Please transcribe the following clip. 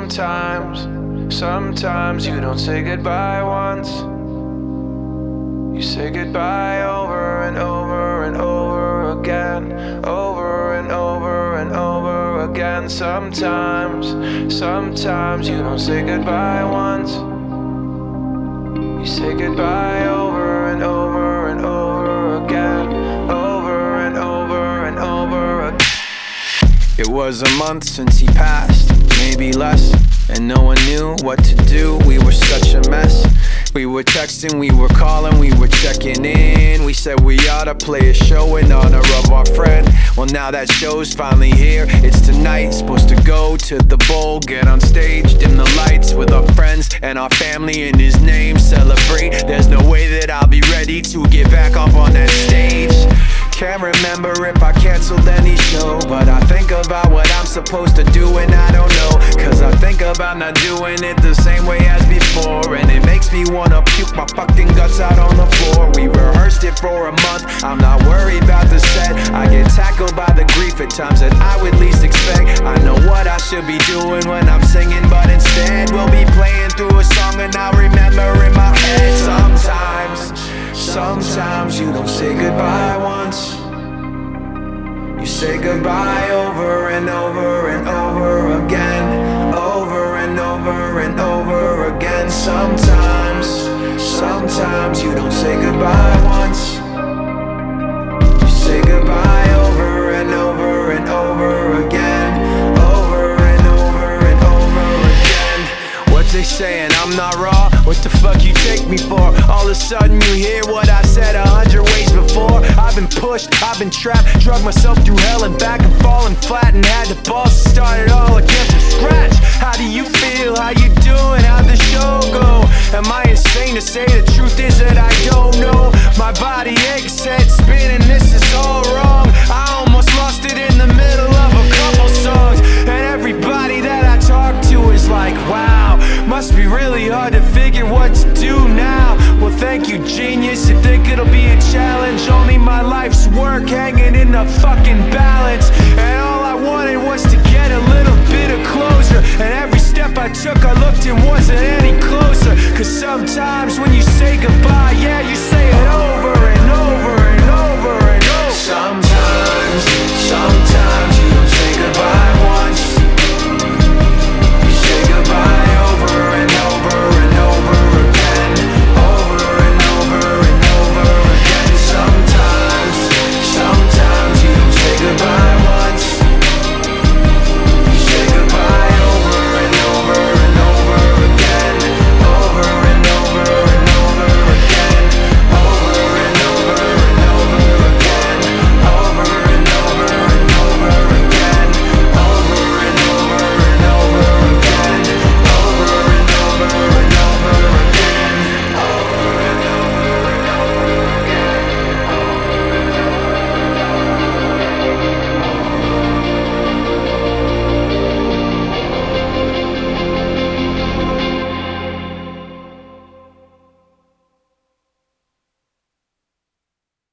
Sometimes you don't say goodbye once. You say goodbye over and over and over again, over and over and over again. Sometimes you don't say goodbye once. You say goodbye over and over and over again, over and over and over again. It was a month since he passed, maybe less, and no one knew what to do. We were such a mess. We were texting, we were calling, we were checking in. We said we ought to play a show in honor of our friend. Well, now that show's finally here. It's tonight, supposed to go to the bowl, get on stage, dim the lights with our friends and our family in his name, celebrate. There's no way that I'll be ready to get back up on that stage. Can't remember if I canceled any show, but I think about what I'm supposed to do and I don't know. Cause I think about not doing it the same way as before, and it makes me wanna puke my fucking guts out on the floor. We rehearsed it for a month, I'm not worried about the set. I get tackled by the grief at times that I would least expect. I know what I should be doing when I'm singing, but instead we'll be playing through a song and I'll remember in my head. Sometimes you don't say goodbye once. You say goodbye over and over and over again, over and over and over again. Sometimes you don't say goodbye once. You say goodbye over and over and over again, over and over and over again. What they saying, I'm not raw? What the fuck you take me for? All of a sudden you hear what I said 100 ways before. I've been pushed, I've been trapped, drug myself through hell and back and falling flat, and had the balls to start it all again from scratch. How do you feel? How you doing? How'd the show go? Am I insane to say the truth is that I don't know? My body aches, head spinning, this is all wrong. I almost lost it in the middle of a couple songs, and everybody that I talk to is like, wow, must be really hard to figure what to do now. Well, thank you, genius. You think it'll be a challenge? Only my life's work hanging in the fucking balance. And all I wanted was to get a little bit of closure, and every step I took I looked and wasn't